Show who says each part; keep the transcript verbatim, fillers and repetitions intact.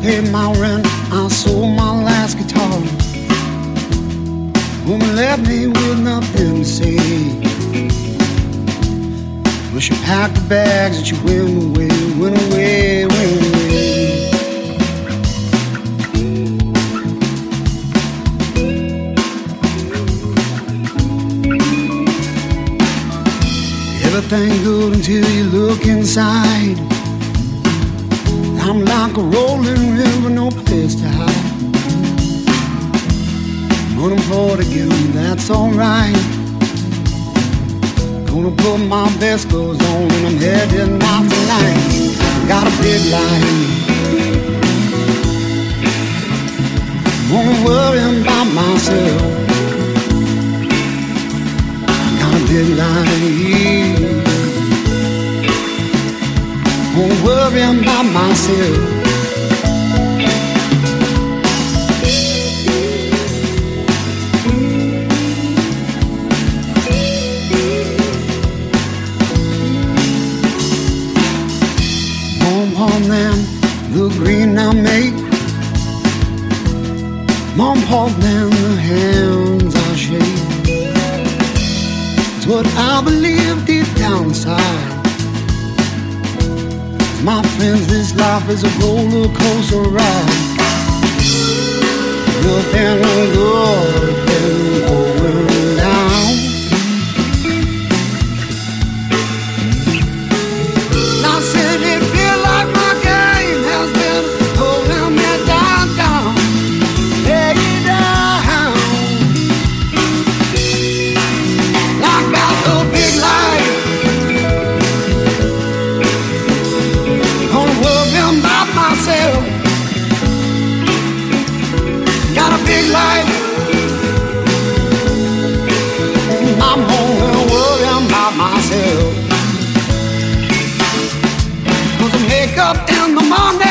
Speaker 1: paid my rent, I sold my last guitar. Woman left me with nothing to say. Well, she packed the bags and she went away, went away, went away. Everything good until you look inside. I'm like a rolling river, no place to hide. I'm unemployed again, that's alright. Gonna put my best clothes on and I'm heading out tonight. Got a big life, won't worry about myself. Got a big life, won't worry about myself. Mom, palm them, the green I make. Mom, palm them, the hands I shake. It's what I believe deep down inside. My friends, this life is a roller coaster ride. Nothing good been going down. And I said it feel like my game has been pulling me down, down, hey down. I got the big light, about myself. Got a big life, I'm gonna worry about myself. 'Cause I wake up in the morning